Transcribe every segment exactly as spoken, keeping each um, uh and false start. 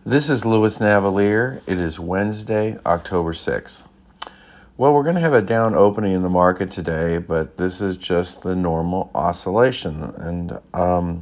This is Louis Navalier. It is Wednesday, October sixth. Well, we're going to have a down opening in the market today, but this is just the normal oscillation. And um,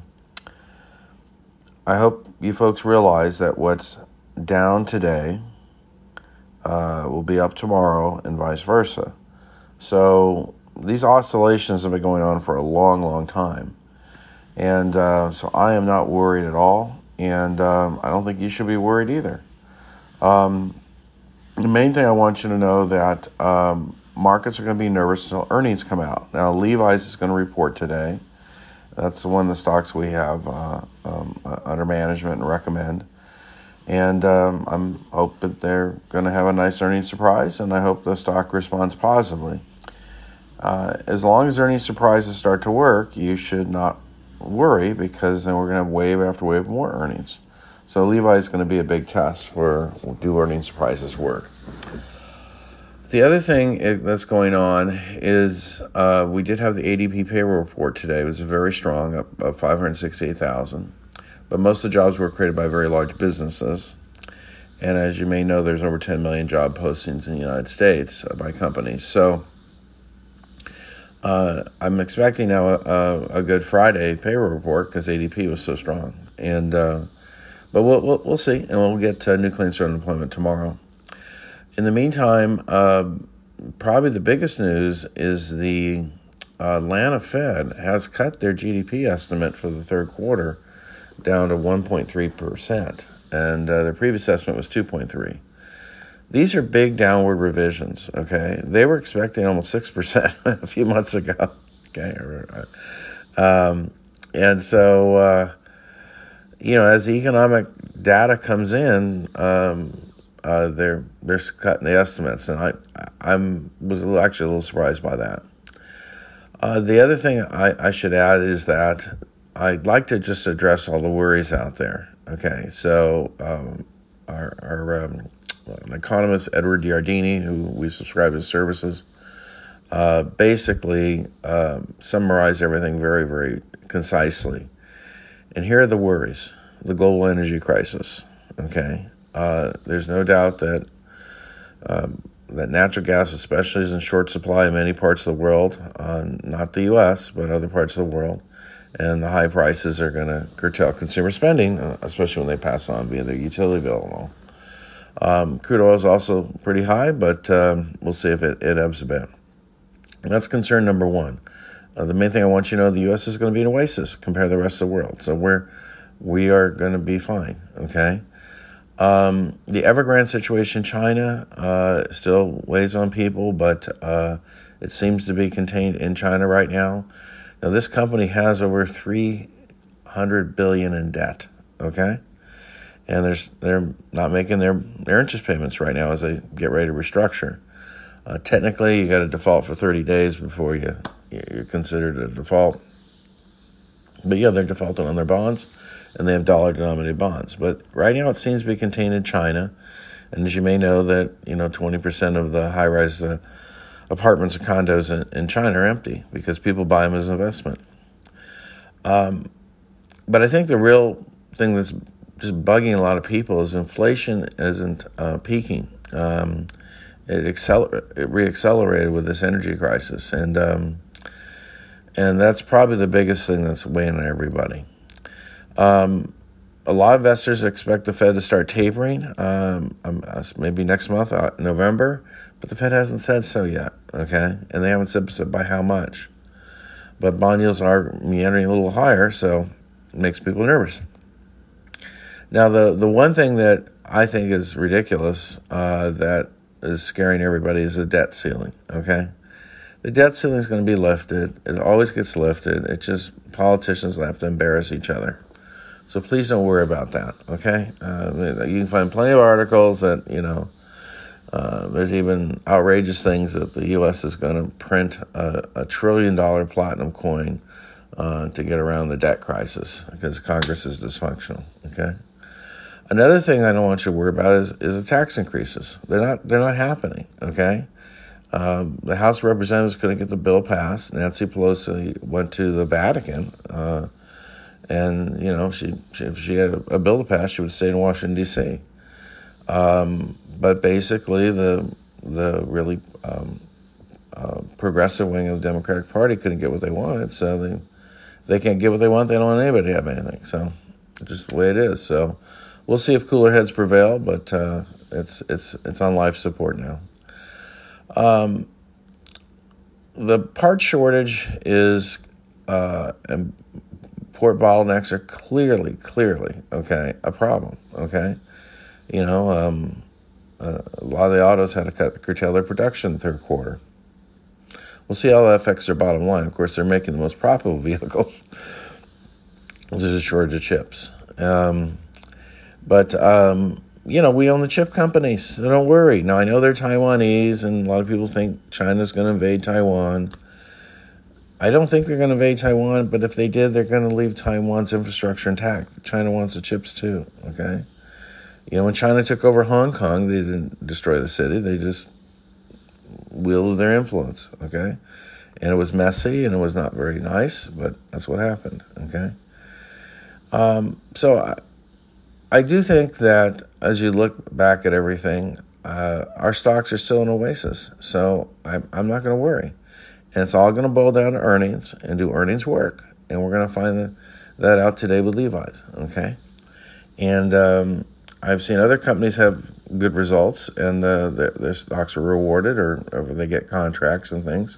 I hope you folks realize that what's down today uh, will be up tomorrow and vice versa. So these oscillations have been going on for a long, long time. And uh, so I am not worried at all. And um, I don't think you should be worried either. Um, the main thing I want you to know that um, markets are going to be nervous until earnings come out. Now, Levi's is going to report today. That's one of the stocks we have uh, um, uh, under management and recommend. And um, I'm hoping they're going to have a nice earnings surprise, and I hope the stock responds positively. Uh, as long as earnings surprises start to work, you should not worry, because then we're going to have wave after wave more earnings. So Levi is going to be a big test for do earnings surprises work. The other thing that's going on is uh, we did have the A D P payroll report today. It was very strong, up, up five hundred sixty-eight thousand. But most of the jobs were created by very large businesses. And as you may know, there's over ten million job postings in the United States by companies. So Uh, I'm expecting now a, a, a good Friday payroll report because A D P was so strong, and uh, but we'll, we'll we'll see, and we'll get uh, new claims for unemployment tomorrow. In the meantime, uh, probably the biggest news is the uh, Atlanta Fed has cut their G D P estimate for the third quarter down to one point three percent, and uh, their previous estimate was two point three. These are big downward revisions, okay? They were expecting almost six percent a few months ago, okay? Um, and so, uh, you know, as the economic data comes in, um, uh, they're they're cutting the estimates, and I I'm was a little, actually a little surprised by that. Uh, the other thing I, I should add is that I'd like to just address all the worries out there, okay? So um, our, our um, an economist, Edward Giardini, who we subscribe to his services, uh, basically uh, summarized everything very, very concisely. And here are the worries. The global energy crisis, okay? Uh, there's no doubt that um, that natural gas especially is in short supply in many parts of the world, uh, not the U S, but other parts of the world. And the high prices are going to curtail consumer spending, uh, especially when they pass on via their utility bill and all. Um, crude oil is also pretty high, but um, we'll see if it, it ebbs a bit. And that's concern number one. Uh, the main thing I want you to know, the U S is going to be an oasis compared to the rest of the world. So we're, we are going to be fine, okay? Um, the Evergrande situation in China uh, still weighs on people, but uh, it seems to be contained in China right now. Now, this company has over three hundred billion dollars in debt, okay? And there's, they're not making their, their interest payments right now as they get ready to restructure. Uh, technically, you got to default for thirty days before you, you're considered a default. But yeah, they're defaulting on their bonds, and they have dollar-denominated bonds. But right now, it seems to be contained in China. And as you may know, that you know, twenty percent of the high-rise uh, apartments and condos in, in China are empty because people buy them as an investment. Um, but I think the real thing that's just bugging a lot of people is inflation isn't uh, peaking. Um, it acceler- it reaccelerated with this energy crisis, and um, and that's probably the biggest thing that's weighing on everybody. Um, a lot of investors expect the Fed to start tapering, um, um, maybe next month, uh, November, but the Fed hasn't said so yet, okay? And they haven't said by how much. But bond yields are meandering a little higher, so it makes people nervous. Now, the, the one thing that I think is ridiculous uh, that is scaring everybody is the debt ceiling, okay? The debt ceiling is going to be lifted. It always gets lifted. It's just politicians have to embarrass each other. So please don't worry about that, okay? Uh, you can find plenty of articles that, you know, uh, there's even outrageous things that the U S is going to print a, a trillion dollar platinum coin uh, to get around the debt crisis because Congress is dysfunctional, okay? Another thing I don't want you to worry about is, is the tax increases. They're not they're not happening, okay? Um, the House of Representatives couldn't get the bill passed. Nancy Pelosi went to the Vatican uh, And, you know, she, she if she had a, a bill to pass, she would stay in Washington, D C. Um, but basically, the the really um, uh, progressive wing of the Democratic Party couldn't get what they wanted. So they, if they can't get what they want, they don't want anybody to have anything. So it's just the way it is. So we'll see if cooler heads prevail, but uh, it's it's it's on life support now. Um, the part shortage is, uh, and port bottlenecks are clearly, clearly, okay, a problem, okay? You know, um, uh, a lot of the autos had to cut, curtail their production in the third quarter. We'll see how that affects their bottom line. Of course, they're making the most profitable vehicles. There's a shortage of chips. Um, but, um, you know, we own the chip companies, so don't worry. Now, I know they're Taiwanese, and a lot of people think China's going to invade Taiwan. I don't think they're going to invade Taiwan, but if they did, they're going to leave Taiwan's infrastructure intact. China wants the chips too, okay? You know, when China took over Hong Kong, they didn't destroy the city. They just wielded their influence, okay? And it was messy, and it was not very nice, but that's what happened, okay? Um, so I, I do think that as you look back at everything, uh, our stocks are still an oasis. So I'm, I'm not going to worry. And it's all going to boil down to earnings and do earnings work. And we're going to find the, that out today with Levi's, okay? And um, I've seen other companies have good results, and uh, their, their stocks are rewarded, or, or they get contracts and things.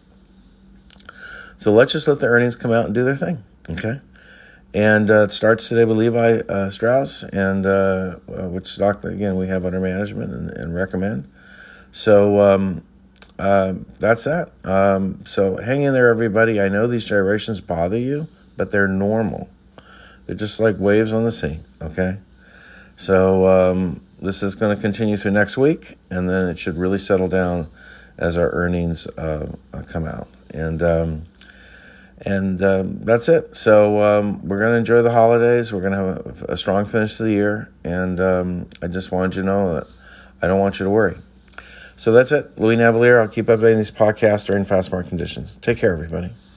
So let's just let the earnings come out and do their thing, okay? And uh, it starts today with Levi uh, Strauss, and uh, uh, which stock, again, we have under management and, and recommend. So um, uh, that's that. Um, so hang in there, everybody. I know these gyrations bother you, but they're normal. They're just like waves on the sea, okay? So um, this is going to continue through next week, and then it should really settle down as our earnings uh, come out. And um, and um, that's it. So um, we're going to enjoy the holidays. We're going to have a, a strong finish to the year, and um, I just wanted you to know that I don't want you to worry. So that's it. Louis Navalier. I'll keep updating these podcasts during fast market conditions. Take care, everybody.